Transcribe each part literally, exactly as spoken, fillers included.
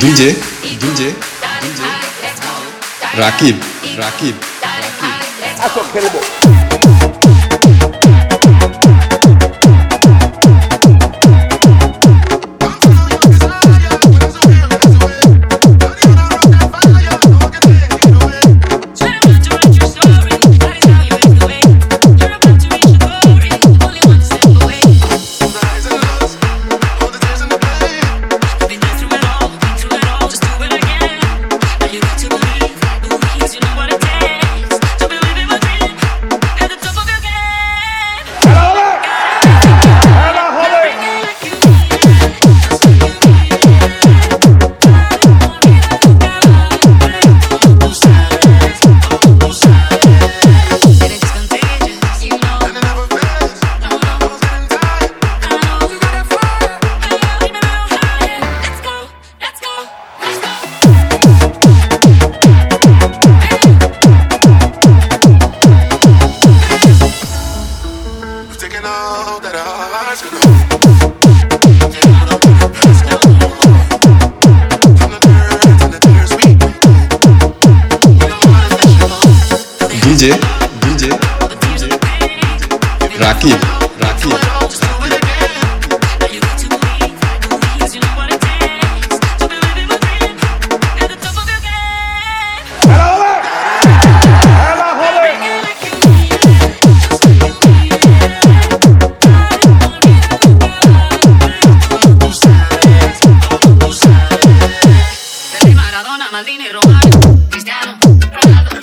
DJ DJ DJ Rakib Rakib Rakib আসো খেলবো। DJ DJ DJ Rakib Rakib Maldini, Romano, Cristiano, Ronaldo,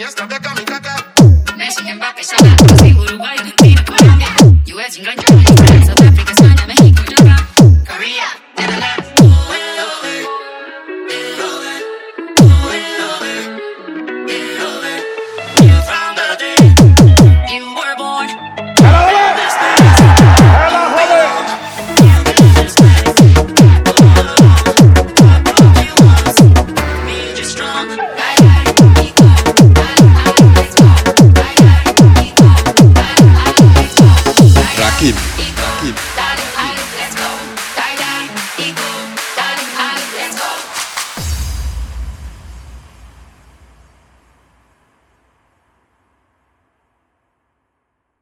Messi, Mbappé, Salah, Brasil, Uruguay, Argentina, Colombia, U S, England, Germany, South Africa, España, México, Japan, Korea, Netherlands. From the day you were born. Rakib